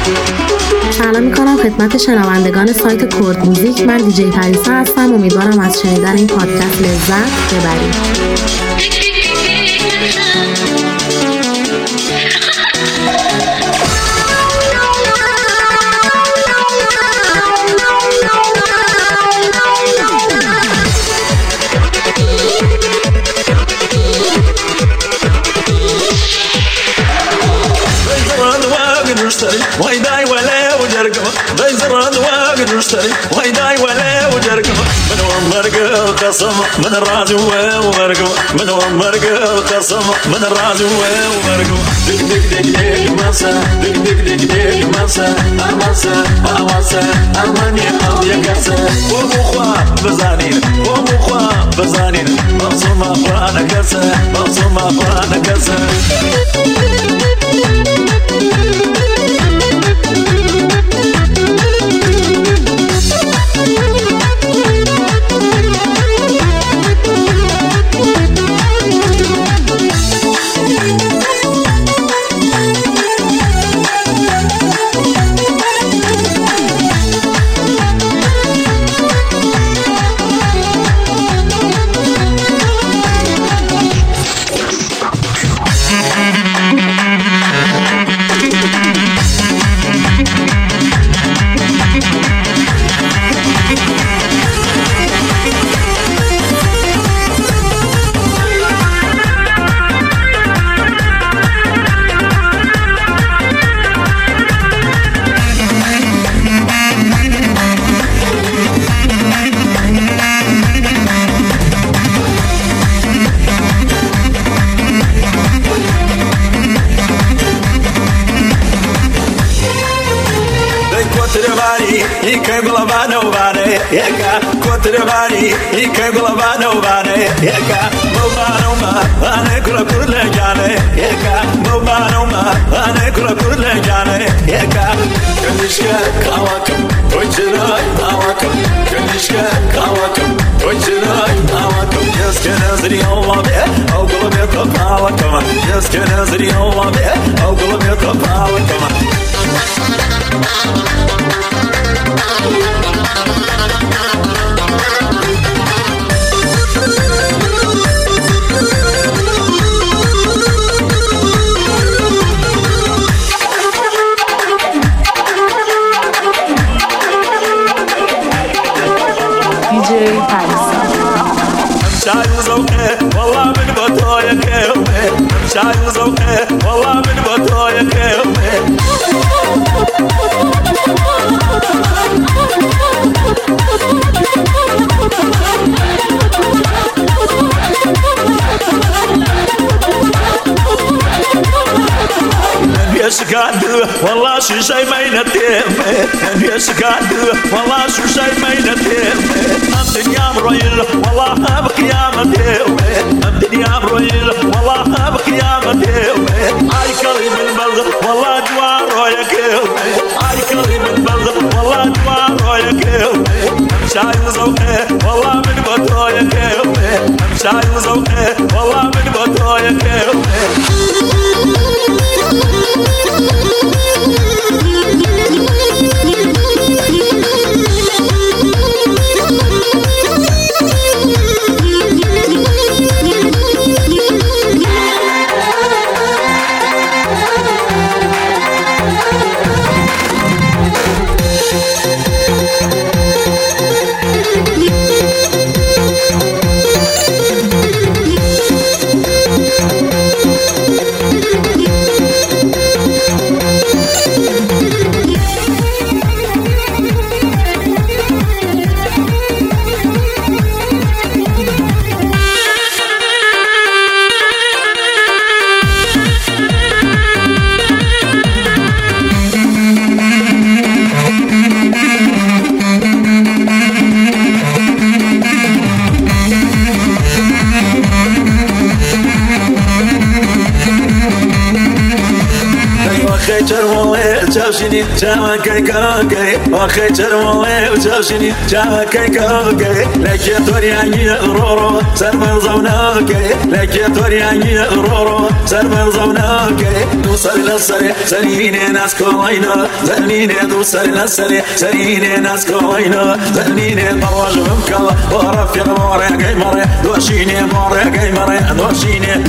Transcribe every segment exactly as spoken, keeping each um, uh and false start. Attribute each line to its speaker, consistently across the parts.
Speaker 1: سلام میکنم خدمت شنوندگان سایت کرد موزیک. من دیجی پریسا هستم. امیدوارم از شنیدن این پادکست لذت ببرید.
Speaker 2: واي داي ولا وجرقه بيزرد واقد مشتري واي داي ولا وجرقه من ومرقه وقسم من الراجو ومرقه من ومرقه وقسم من الراجو ومرقه دق دق دق دق مسا دق دق دق دق مسا امسا امسا امني او يكسا ومخوا بزانين ومخوا بزانين مصوم افرانا كسا مصوم افرانا كسا Ikay balabano bane yeka kotrevani ikay balabano bane yeka balabano ma ane kula kurle jane yeka balabano ma ane kula kurle jane yeka kanishka kawakam ojra kawakam kanishka kawakam ojra kawakam yaskenazri Allah be au gulbe kawakam yaskenazri Allah be au gulbe kawakam
Speaker 1: دیجی پریسا
Speaker 2: شايل زوقه والله من بطايا كومه شايل زوقه والله من بطايا كومه يسكاد والله شو شي ما ينتم يسكاد والله شو شي ما ينتم الدنيا مرويل والله بقيامته الدنيا مرويل والله بقيامته اي كلمه البلد والله جوار يا كيو اي كلمه البلد والله جوار يا كيو شايل زوقه والله من بطو يا كيو شايل زوقه والله من بطو يا كيو وخي ترموي وتوشيني جاما كي كوكي وخي ترموي وتوشيني جاما كي كوكي لك يا تورياني رورو سر مرزونوكي لك يا تورياني رورو سر مرزونوكي دوسر لسري سريني ناس كوينو زنيني دوسر لسري سريني ناس كوينو زنيني برواج ممكو ورفيق موري قيمري دوشيني موري قيمري دوشيني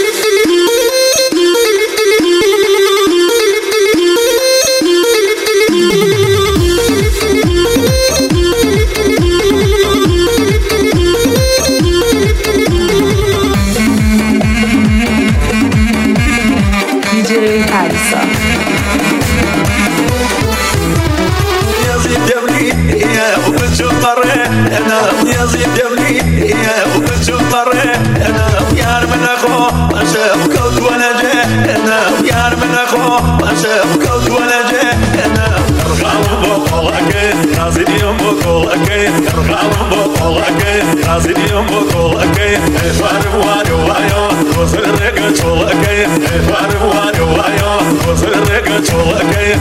Speaker 2: أنا يا زيد يبني يا وبتشوف طري أنا يا من أخو أشوف كوت ولا جه أنا يا من أخو أشوف كوت ولا جه أنا رجال بقولك نازل يوم بقولك رجال بقولك نازل يوم بقولك فارم وادو وايو وزرك شولك فارم وادو وايو وزرك شولك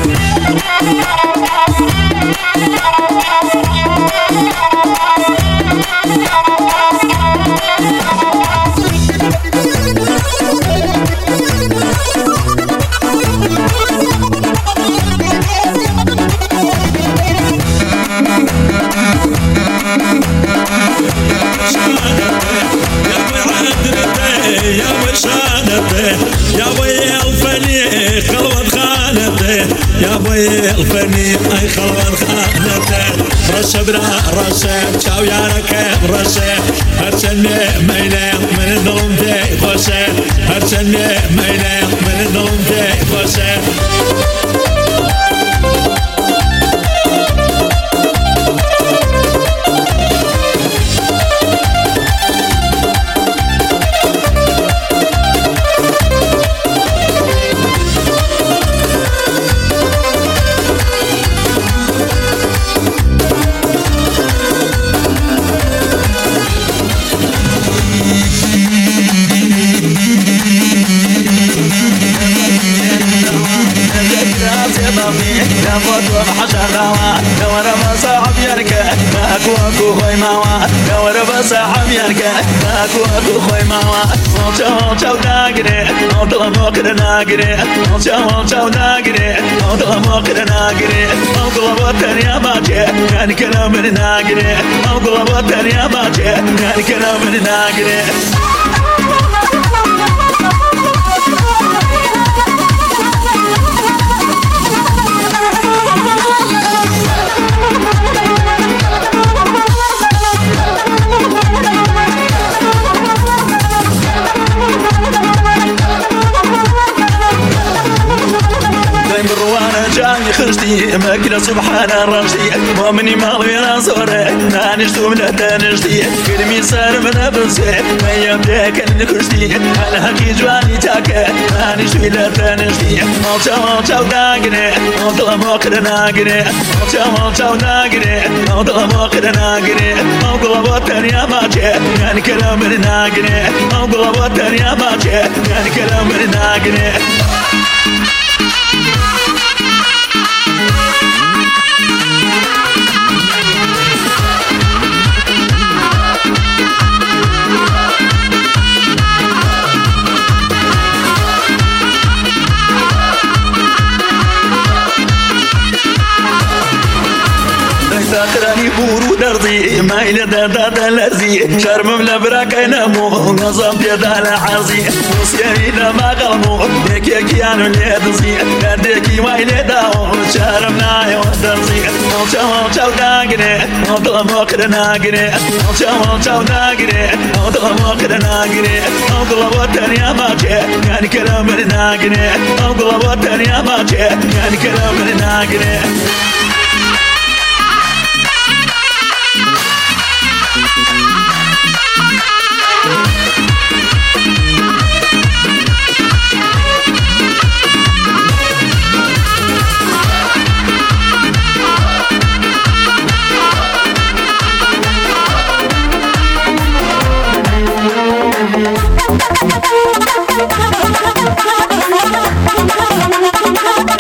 Speaker 3: يا بي الفني خلوة خانته يا بي الفني اي خلوة خانته رشا برا رشا شاو يا ركب رشا هرشني ميلان من الظلم تي خوشة هرشني ميلان من الظلم تي خوشة دور بصاحب يركع ماكو اكو خوي ماوا دور بصاحب يركع ماكو اكو خوي ماوا وشو شو ناقري وطلب وقت ناقري وشو شو ناقري وطلب وقت ناقري وطلب وقت يا باجي كان كلام ناقري وطلب وقت يا باجي كان كلام ناقري خشتي ماكلة سبحان الرشدي مؤمني مالوي ناصوري نانشتو من الدانشتي كلمي صار من أبنسي ما يبدأك الكشتي أنا هكي جواني تاكا نانشتو إلى الدانشتي موتا موتا وناقري موتا موقر ناقري موتا موتا وناقري موتا موقر ناقري موقر بطن يا باجي يعني كلام ناقري موقر بطن يا باجي يعني كلام ناقري تاخراني بورو درزي ما إلى دادات الأرزي شرم ملبراك ينمو نظام بيدال عرزي وصيري لما قلمو ديك يكيانو ليدزي ديكي ما إلى داو شرم نايو درزي وشو وشو ناقري وطلب وقت ناقري وشو وشو ناقري وطلب وقت ناقري وطلب وقت يا باجي يعني كلام ناقري وطلب وقت يا باجي يعني كلام ناقري
Speaker 4: Thank you.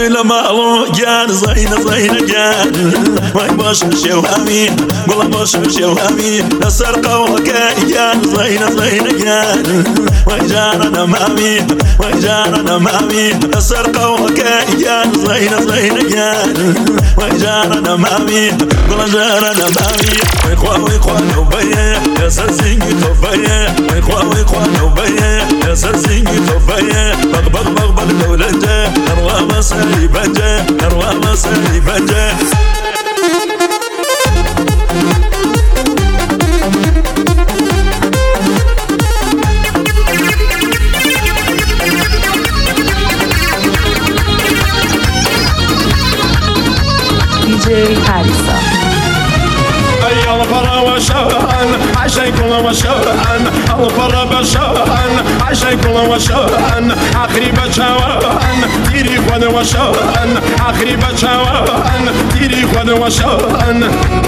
Speaker 3: زي لمالو جان زين زين جان واي باش شوامي والله باش شوامي نسرقه وكايان زين زين جان واي جارنا مامي واي جارنا مامي نسرقه وكايان زين زين جان واي جارنا مامي والله جارنا مامي واي خوا واي خوا نوبيه يا سرزيني توبيه واي خوا واي خوا نوبيه يا سرزيني توبيه بغ بغ بغ بغ دولته نروى مصري بجه نروى مصري بجه
Speaker 1: دی جی پریسا
Speaker 4: يلا برا وشان عشان كل وشان يلا برا بشان عشان كل وشان آخری بچوان تیری خود وشان آخری بچوان تیری خود وشان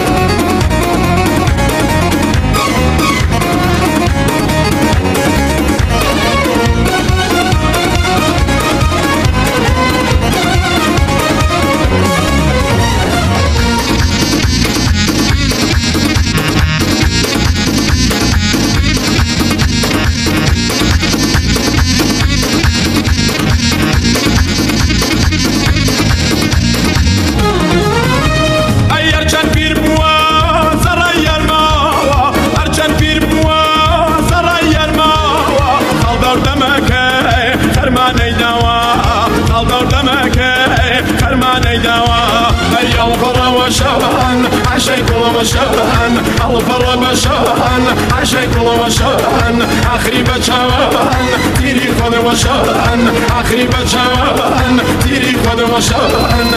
Speaker 4: وشان عشان كل وشان الفر بشان عشان كل وشان آخری بچوان تیری خود وشان آخری بچوان تیری خود وشان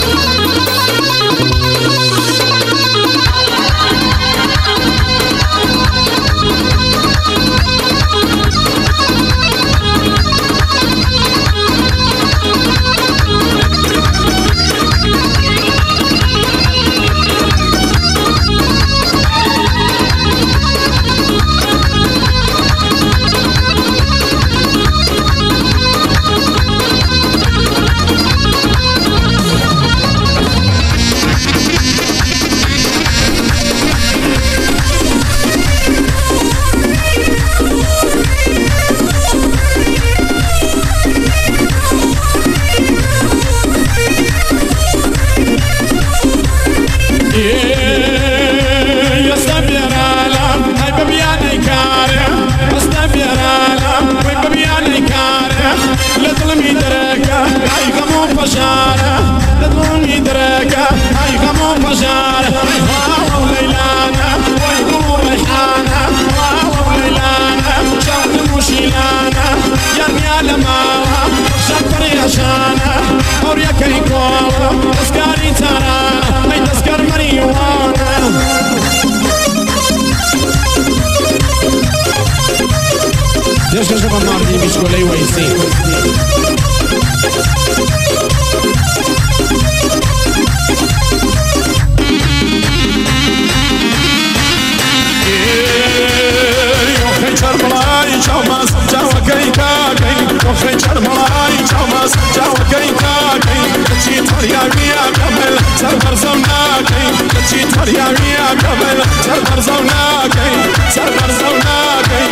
Speaker 4: Deixa eu chamar de biscolei o assim. Çalmaz, çava kay kay, kofre çarmalay çalmaz, çava kay kay, kaçı tarya miya kamel, sarbar zavna kay, kaçı tarya miya kamel, sarbar zavna kay, sarbar zavna kay.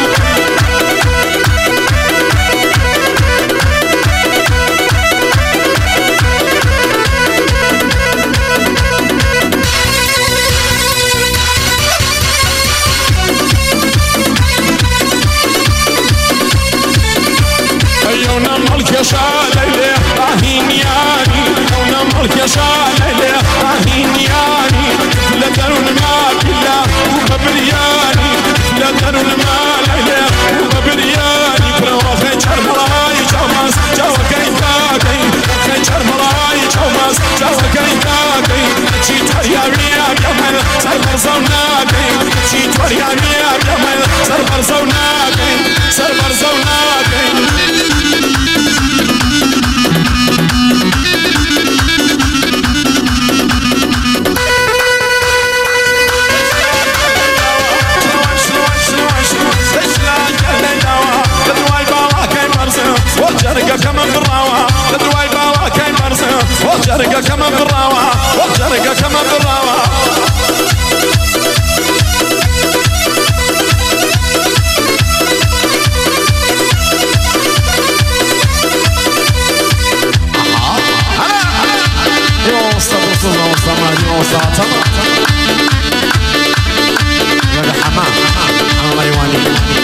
Speaker 4: Yaşa leyli ahin yani ona malk yaşa leyli ahin yani la darun ma killa u babriyani la darun ma leyli u babriyani pro khay charmalay çalmaz çava kay kay khay charmalay çalmaz çava kay kay çi tarya miya kamel sarbar zavna kay çi tarya miya kamel sarbar zavna kay sarbar zavna kay كمان بالراوة تدواي باوا كاين برزة كمان بالراوة والجرقة كمان بالراوة يوصل وصل وصل ما يوصل تمام هذا حمام حمام ايواني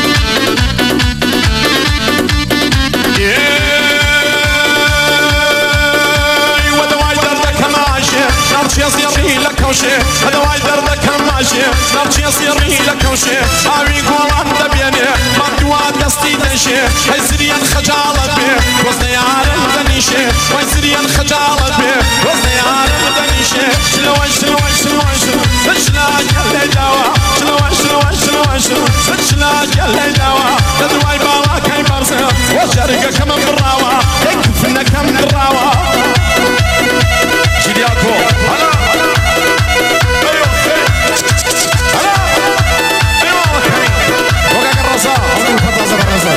Speaker 4: وهذا وايد دردك ماشي نرجي يصيري لك وشي هذا وايد دردك ماشي نرجي يصيري لك وشي هاوي يقول انت بيني ما دوات دستي دنشي هاي سريا خجالة بيه وزني عالم دنيشي هاي سريا خجالة بيه وزني عالم دنيشي شلوان شلوان شلوان شلوان شلوان يلي دوا شلوان شلوان شلوان شلوان شلوان يلي دوا تدواي بالا كاي برسل وشارقة كمان بالراوة يكفنا كم بالراوة جيلياكو هلا ايوه هلا ايوه وقع الرصا عمرو الفضازة بالرصا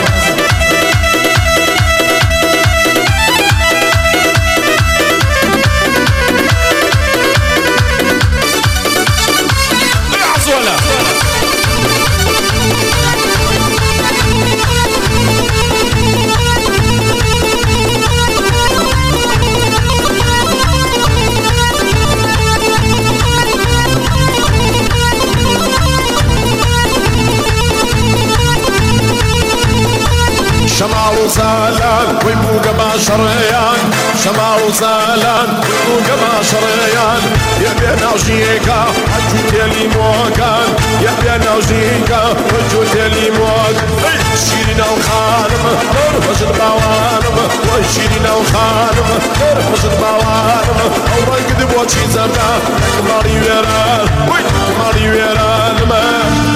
Speaker 4: شمال وزالان ويبوق باشريان شمال وزالان ويبوق باشريان يا بينا وجيكا وجوت لي موكان يا بينا وجيكا وجوت لي موك شيرنا وخانم نرفز البوانم وشيرنا وخانم نرفز البوانم اورا قد بوتشي زرنا كماري ويران وي كماري ويران ما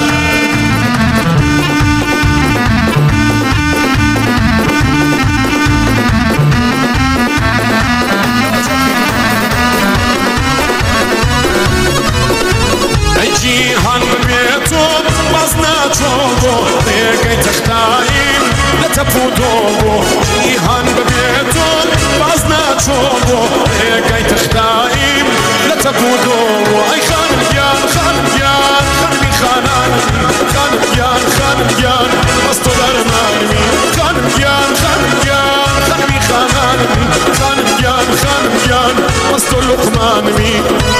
Speaker 4: جيهان ببيتو بازنا توبو ليكي تختايم لتفودوبو جيهان ببيتو بازنا توبو ليكي تختايم لتفودوبو اي خان بيان خان بيان خان بي خاناني خان بيان خان بيان بستو درماني خان بيان خان بيان خان بي خاناني خان بيان خان بيان بستو لقماني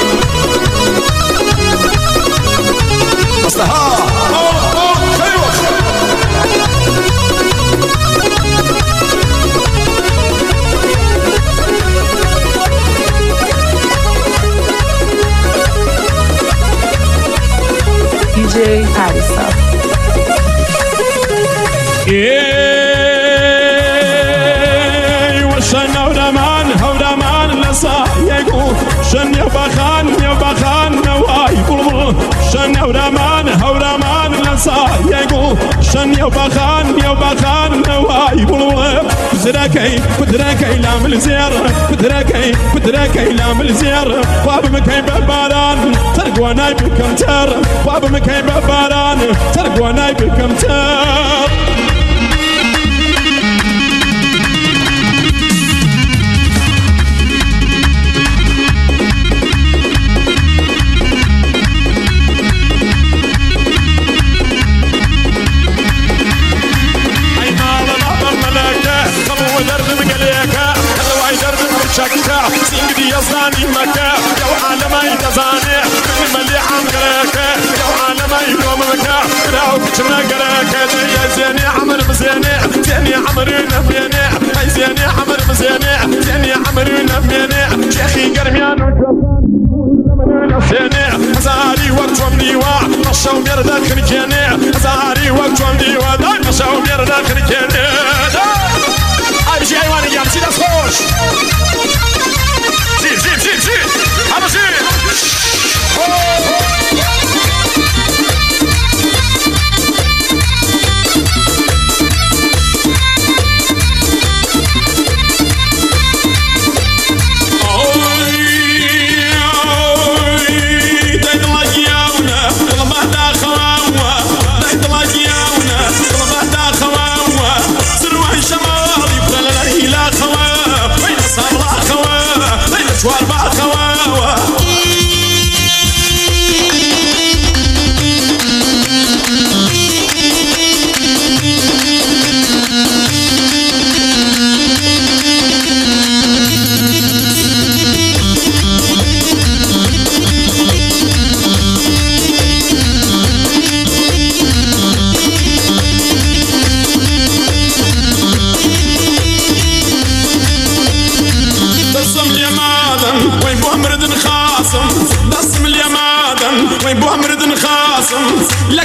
Speaker 4: ها ايوه
Speaker 5: دي جي حارسة
Speaker 4: ايوه شن ودمان ودمان لسا يقول شن يبخان يبخان نواي بلبل شن ودمان ودمان لسا يقول شن يبخان يبخان نواي بلبل بدركي بدركي لام الزير بدركي بدركي لام الزير باب مكي بباران ترقوا ناي بالكمتر باب مكي بباران ترقوا ناي بالكمتر شكا سينجدي يزاني مكا يو عالمي تزاني من ملي عمركا يو عالمي يوم مكا راو كتنا قراكا يا زيني عمر مزيني زيني عمر نبيني اي زيني عمر مزيني زيني عمر نبيني شيخي قرميان زيني هزاري وقت ومنيوا نشاو ميردا خنكيني هزاري وقت ومنيوا نشاو ميردا خنكيني اي بشي ايواني جام سيدا سوش زين زين زين زين هذا زين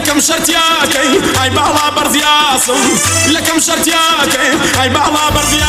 Speaker 4: لكم شرتياكي هاي بالا برزياسم لكم شرتياكي هاي بالا برزياسم